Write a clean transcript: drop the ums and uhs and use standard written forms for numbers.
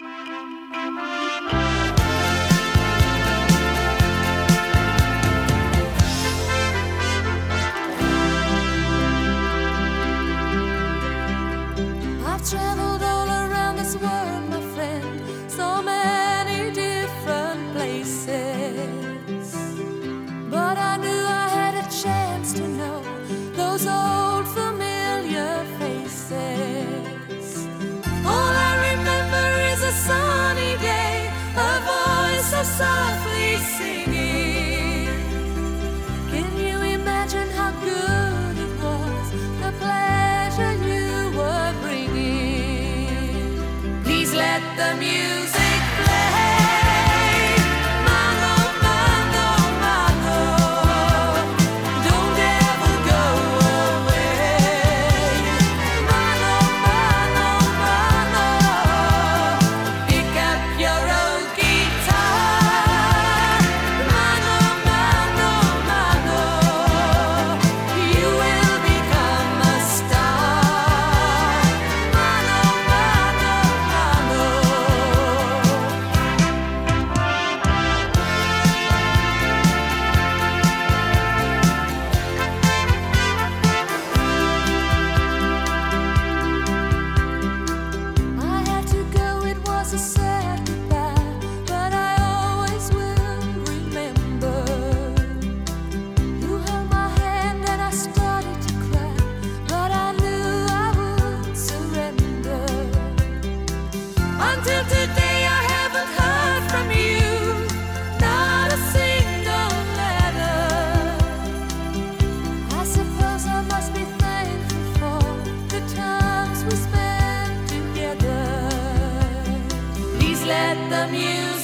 I've traveled all around this world, my friend, so many different places. But I knew I had a chance to know those old familiar faces. All I remember is a sunny day, a voice so softly singing. Can you imagine how good it was, the pleasure you were bringing? Please let the music play. Mano, mano, mano. Don't ever go away. Mano, mano, mano. Pick up your old guitar. Mano, mano, mano. You will become a star. Mano, mano, mano. I had to go, it was a sad goodbye, but I always will remember. You held my hand and I started to cry, but I knew I would surrender. Until today I haven't heard from you, not a single letter. I suppose I must be thankful for the times we spent together. Please let the music